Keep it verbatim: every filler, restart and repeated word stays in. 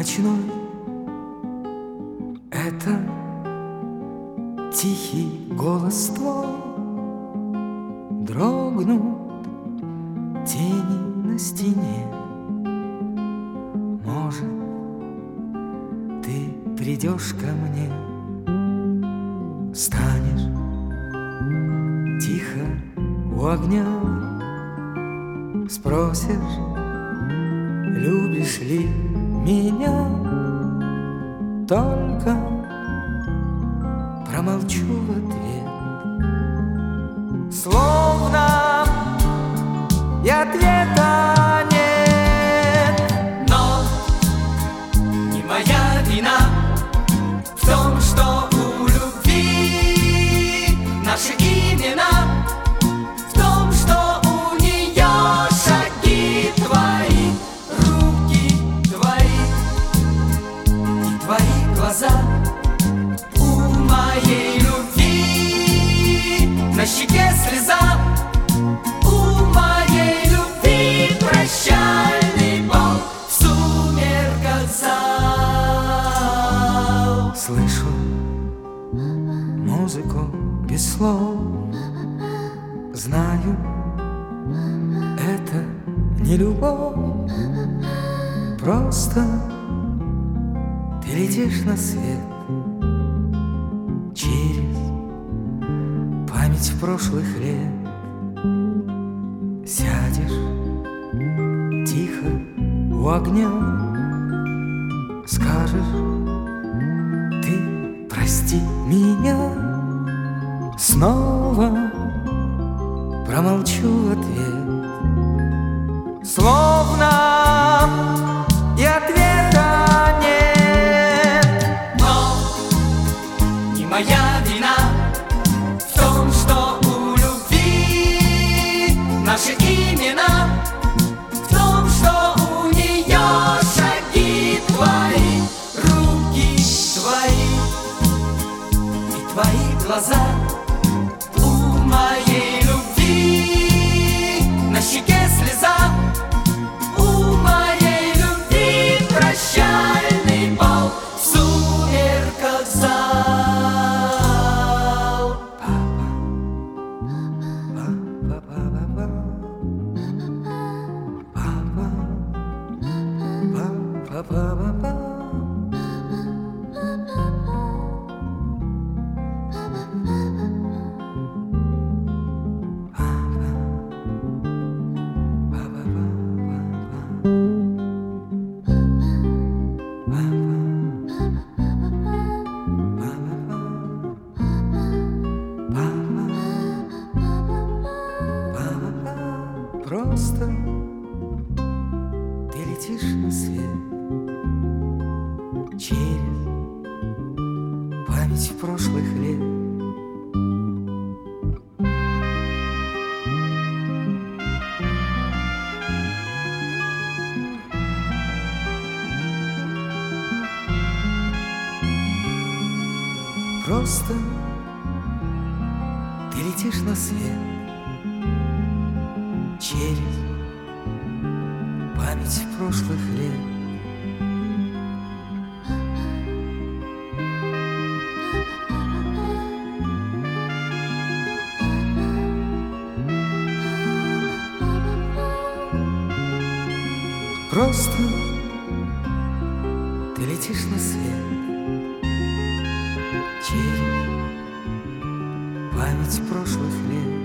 ночной. Это тихий голос твой. Дрогнут тени на стене. Может, ты придешь ко мне, станешь тихо у огня, спросишь, любишь ли меня. Только промолчу в ответ, словно и ответа нет. Но не моя вина в том, что у любви наши имена, в том, что у нее шаги твои, руки твои и твои глаза. У моей любви на щеке слеза, у моей любви прощальный бал в сумерках зал. Слышу музыку без слов, знаю, это не любовь, просто ты летишь на свет через память прошлых лет. Сядешь тихо у огня, скажешь, ты прости меня. Снова промолчу в ответ, словно и ответа нет. Но не моя вина в том, что у любви наши имена, в том, что у нее шаги твои, руки твои и твои глаза. У моей любви на щеке слеза, у моей любви прощальный бал в сумерках зал. Просто ты летишь на свет через память прошлых лет. Просто ты летишь на свет через память прошлых лет. Просто ты летишь на свет через память прошлых лет.